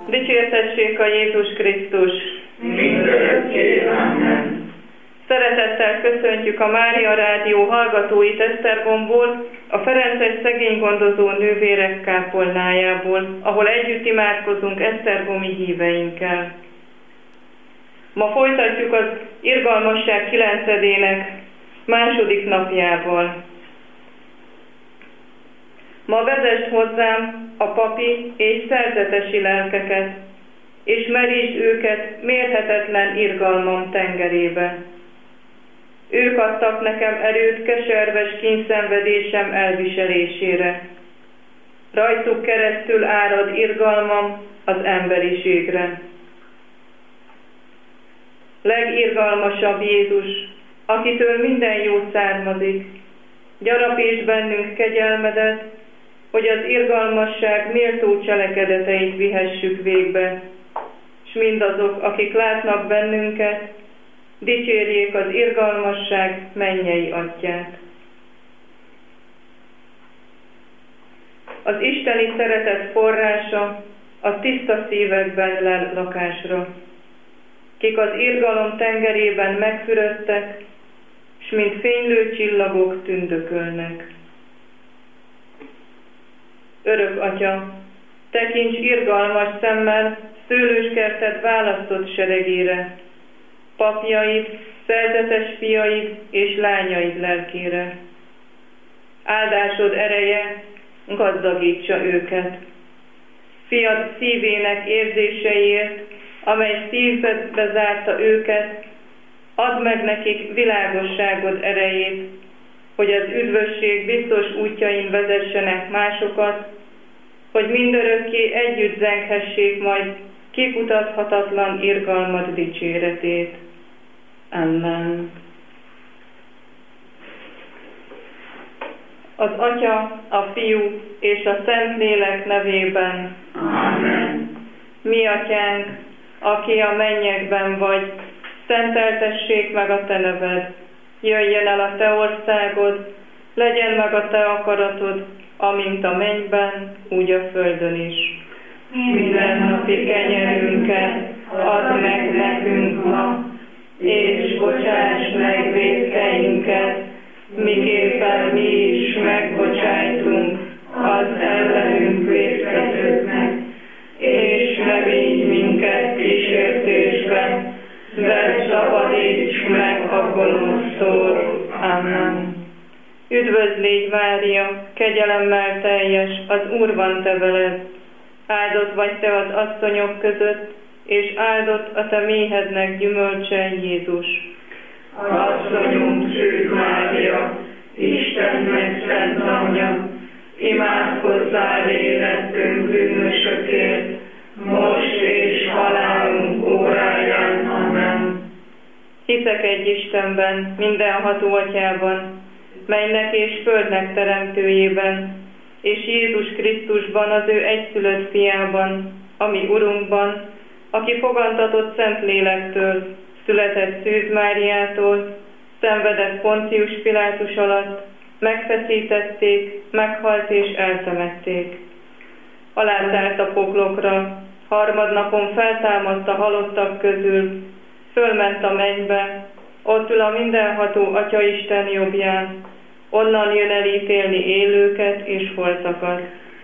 Dicsértessék a Jézus Krisztus! Mindörökké, amen. Szeretettel köszöntjük a Mária Rádió hallgatóit Esztergomból, a Ferences szegénygondozó nővérek kápolnájából, ahol együtt imádkozunk esztergomi híveinkkel. Ma folytatjuk az Irgalmasság 9-ének második napjával. Ma vezess hozzám a papi és szerzetesi lelkeket, és merítsd őket mérhetetlen irgalmam tengerébe. Ők adtak nekem erőt keserves kínszenvedésem elviselésére. Rajtuk keresztül árad irgalmam az emberiségre. Legirgalmasabb Jézus, akitől minden jó származik, gyarapítsd bennünk kegyelmedet, hogy az irgalmasság méltó cselekedeteit vihessük végbe, s mindazok, akik látnak bennünket, dicsérjék az irgalmasság mennyei atyját. Az isteni szeretet forrása a tiszta szívekben lel lakásra, kik az irgalom tengerében megfürödtek, s mint fénylő csillagok tündökölnek. Örök Atya, tekints irgalmas szemmel szőlőskerted választott seregére, papjaid, szerzetes fiaid és lányaid lelkére. Áldásod ereje gazdagítsa őket. Fiad szívének érzéseiért, amely szívbe zárta őket, add meg nekik világosságod erejét, hogy az üdvösség biztos útjain vezessenek másokat, hogy mindörökké együtt zenghessék majd kikutathatatlan irgalmad dicséretét. Amen. Az Atya, a Fiú és a Szentlélek nevében. Amen. Mi Atyánk, aki a mennyekben vagy, szenteltessék meg a te neved, jöjjön el a te országod, legyen meg a te akaratod, amint a mennyben, úgy a földön is. Mindennapi kenyerünket add meg nekünk ma, és bocsáss meg vétkeinket, miképpen mi is megbocsájtunk az ellenünk vétkezőknek, és ne vigy minket kísértésbe, de szabadíts meg a gonosztól. Amen. Üdvözlégy Mária, kegyelemmel teljes, az Úr van te veled. Áldott vagy te az asszonyok között, és áldott a te méhednek gyümölcse, Jézus. Asszonyunk Szűz Mária, Istennek szent anyja, imádkozzál érettünk bűnösökért, most és halálunk óráján. Amen. Hiszek egy Istenben, mindenható Atyában, mennek és földnek teremtőjében, és Jézus Krisztusban, az ő egyszülött fiában, ami Urunkban, aki fogantatott Szentlélektől, született Szűz Máriától, szenvedett Poncius Pilátus alatt, megfeszítették, meghalt és eltemették. Alászállt a poklokra, harmadnapon feltámadt a halottak közül, fölment a mennybe, ott ül a mindenható Atya Isten jobbján, onnan jön elítélni élőket és holtakat.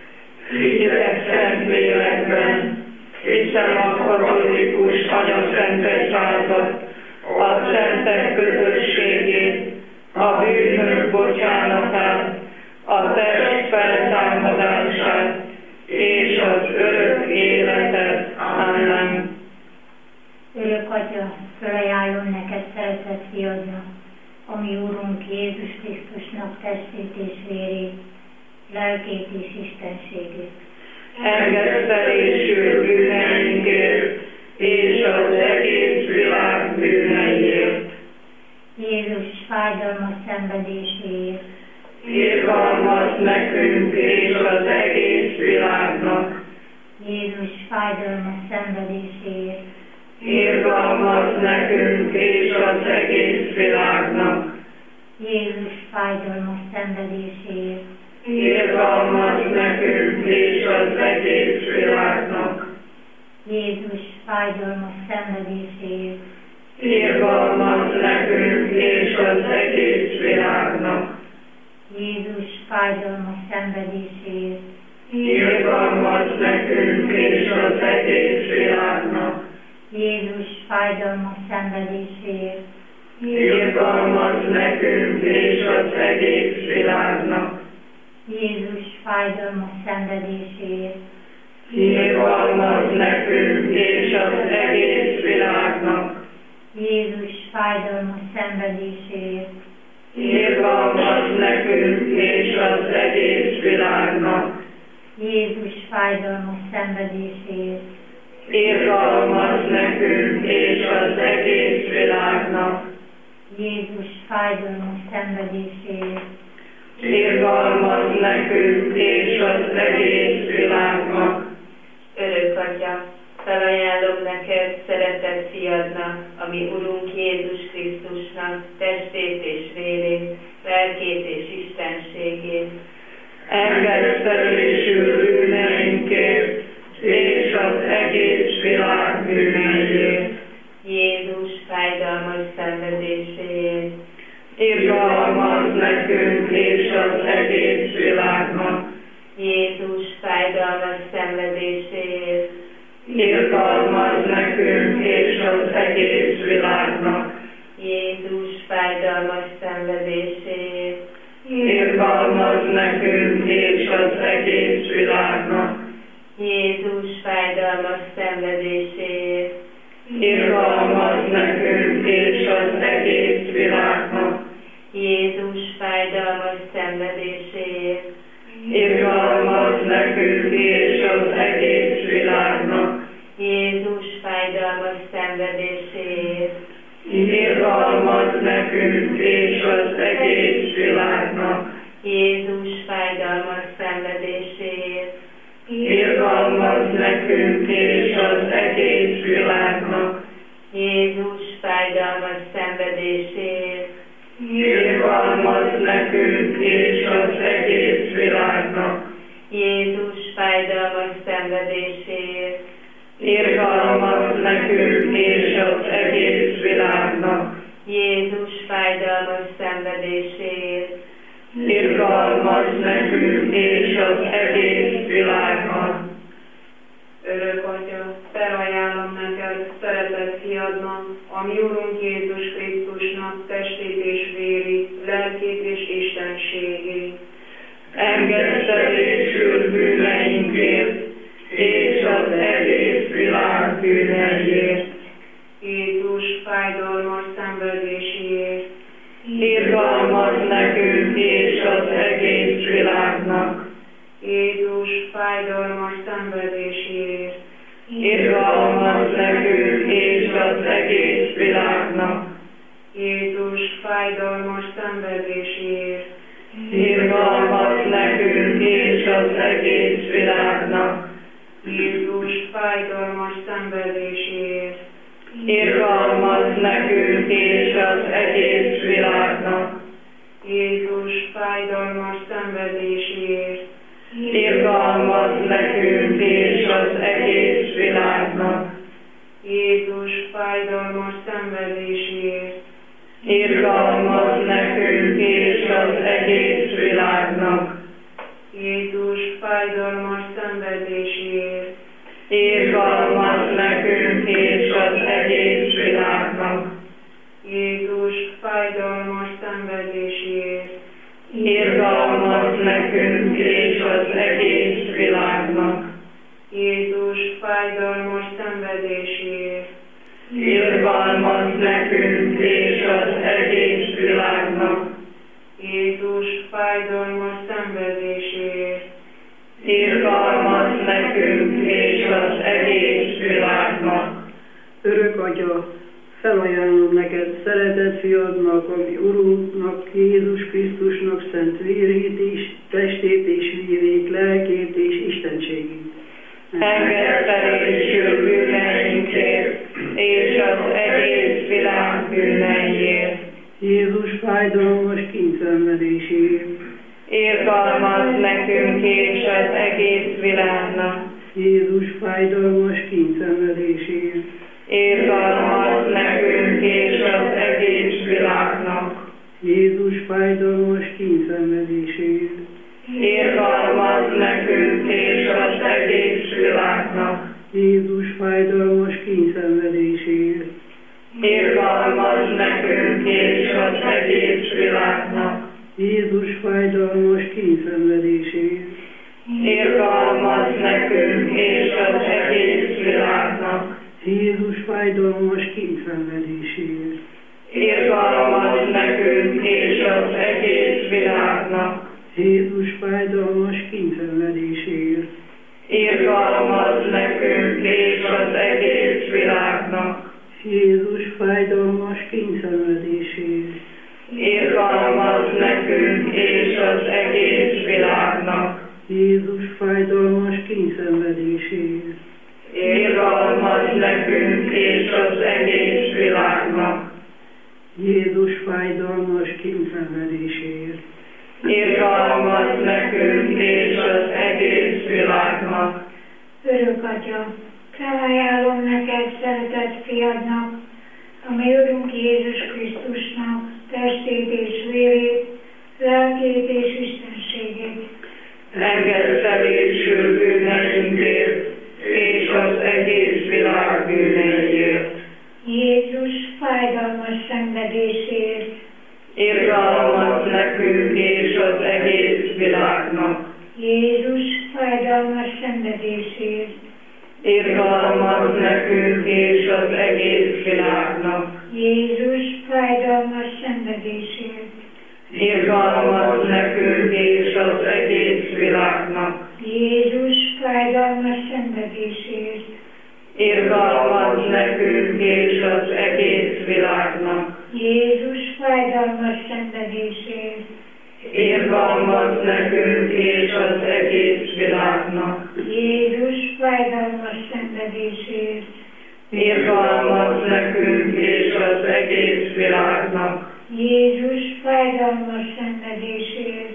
Hiszek Szentlélekben, hiszem a katolikus anyaszentegyházat, a szentek közösségét, a bűnök bocsánatát, a test feltámadását és az örök életet. Amen. Örök Atya, felajánlom neked szeretett fiadnak, ami Úrunk Jézus Krisztusnak testét és vérét, lelkét és istenségét. Engesztelésül bűneinkért és az egész világ bűneiért. Jézus fájdalmas szenvedéséért. Irgalmaz nekünk és az egész világnak. Jézus fájdalmas szenvedéséért. Irgalmaz nekünk és az egész világnak. Jézus fájdalmas szenvedéséért. Irgalmaz nekünk és az egész világnak. szenvedéséért. Irgalmaz nekünk és az egész világnak. Jézus fájdalmas szenvedéséért. Irgalmaz nekünk és az egész világnak. Jézus fájdalmas szenvedéséért. Irgalmaz nekünk és az egész világnak. Jézus fájdalmas szenvedéséért. Irgalmaz nekünk és az egész világnak. Jézus fájdalmas szenvedéséért. Irgalmaz nekünk és az egész világnak. Jézus fájdalmas szenvedéséért. Irgalmaz nekünk és az egész világnak. Jézus fájdalmas szenvedéséért. Irgalmaz nekünk és az egész világnak. Örök Atya, felajánlom neked szeretett fiadnak, ami Urunk Jézus Krisztusnak testét és vérét, lelkét és istenségét. Engedtetésül bűneinkért és az egész világ bűneiért. Jézus fájdalmas szenvedéséért. Irgalmaz nekünk és az egész világnak. Jézus fájdalmas szenvedéséért. Irgalmaz nekünk és az egész világnak. Jézus fájdalmas szenvedéséért. Irgalmaz nekünk és az egész világnak. Jézus fájdalmas szenvedéséért. Irgalmaz nekünk és az egész világnak. Jézus fájdalmas szenvedéséért. Irgalmaz nekünk és az egész világnak. Jézus fájdalmas szenvedéséért. Irgalmaz nekünk és az egész világnak. Jézus fájdalmas szenvedéséért. Irgalmaz nekünk és az egész világnak. Jézus fájdalmas szenvedéséért. Irgalmaz nekünk és az egész világnak. Jézus fájdalmas szenvedéséért. Irgalmaz nekünk és az egész világnak. Jézus fájdalmas szenvedéséért. Irgalmaz nekünk és az egész világnak. Örök Atya, felajánlom neked szeretett fiadnak, ami Urunk Jézus Krisztusnak testét és vérét, lelkét és istenségét. Engedtetésül bűneinkért és az egész világ bűneiért. Jézus fájdalmas szenvedéséért. Irgalmaz nekünk és az egész világnak. Jézus fájdalmas szenvedéséért. Irgalmaz nekünk és az egész világnak. Jézus fájdalmas szenvedéséért. Irgalmaz nekünk és az egész világnak. Jézus fájdalmas szenvedéséért. Irgalmaz nekünk és az egész világnak. Jézus fájdalmas szenvedéséért. Irgalmaz nekünk és az egész világnak. Jézus fájdalmas szenvedéséért. Irgalmaz nekünk és az egész világnak. Jézus fájdalmas szenvedéséért. Irgalmaz nekünk és az egész világnak. Jézus fájdalmas szenvedéséért. Irgalmaz nekünk és az egész világnak. Jézus fájdalmas szenvedéséért. Irgalmaz nekünk és az egész világnak. Jézus fájdalmas szenvedéséért. Irgalmaz nekünk és az egész világnak. Örök Atya, felajánlom neked szeretett fiadnak, ami Urunknak, Jézus Krisztusnak szent vérét és testét és vérét, lelkét és istenségét. Engedtetésül bűneinkért és az egész világ bűneiért. Jézus fájdalmas kényszenvedéséért. Irgalmaz nekünk és az egész világnak. Jézus fájdalmas kényszenvedéséért. Irgalmaz világnak, Jézus fájdalmas kényszenvedéséért, irgalmaz nekünk és az egész világnak, Jézus fájdalmas kényszenvedéséért, irgalmaz nekünk és az egész világnak, Jézus fájdalmas kényszenvedéséért, irgalmaz nekünk és az egész világnak, Jézus fájdalmas kényszenvedéséért, irgalmaz nekünk és az egész világnak, Jézus fájdalmas kényszenvedéséért, irgalmaz nekünk és az egész világnak, Jézus fájdalmas kényszenvedéséért, irgalmaz nekünk és az egész világnak, Jézus fájdalmas kényszenvedéséért, irgalmaz nekünk és az egész világnak. Örök Atya, felajánlom neked szeretett fiadnak, a mi Urunk Jézus Krisztusnak testét és vérét, lelkét és istenségét. Engedtelésül bűneinkért és az egész világ bűneiért. Jézus fájdalmas szenvedéséért, Irgalmaz nekünk és az egész világnak. Jézus fájdalmas szenvedéséért, Irgalmaz nekünk és az egész világnak. Jézus fájdalmas szenvedéséért, Irgalmaz nekünk és az egész világnak. Jézus fájdalmas szenvedéséért, Irgalmaz nekünk és az egész világnak. Jézus fájdalmas szenvedéséért, Irgalmaz nekünk és az egész világnak. Jézus fájdalmas szenvedéséért, Irgalmaz nekünk és az egész világnak. Jézus fájdalmas szenvedéséért,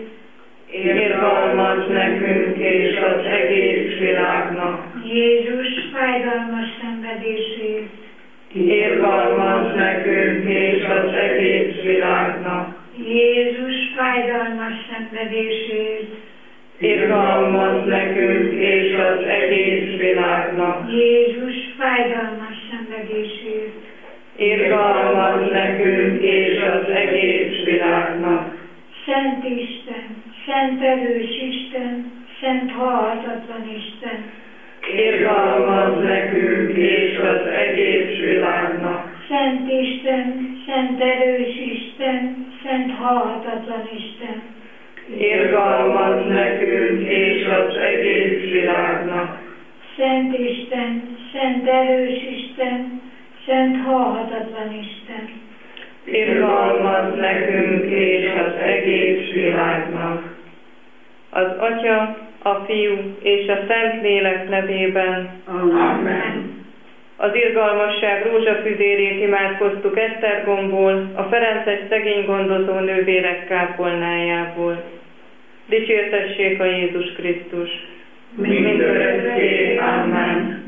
Irgalmaz nekünk és az egész világnak. Jézus fájdalmas szenvedéséért, Irgalmaz nekünk és az egész világnak. Jézus fájdalmas szenvedéséért, Irgalmaz nekünk és az egész világnak. Jézus fájdalmas szenvedéséért, Irgalmaz nekünk és az egész világnak. Szent Isten, Szent erős Isten, Szent halhatatlan Isten, Irgalmaz nekünk és az egész világnak. Szent Isten, Szent erős Isten, Szent halhatatlan Isten, Irgalmaz nekünk és az egész világnak. Szent Isten, Szent erős Isten, Szent halhatatlan Isten, Irgalmaz nekünk és az egész világnak. Az Atya, a Fiú és a Szentlélek nevében. Amen. Az irgalmasság rózsafüzérét imádkoztuk Esztergomból, a Ferences szegény gondozó nővérek kápolnájából. Dicsértessék a Jézus Krisztus! Mindörökké. Amen.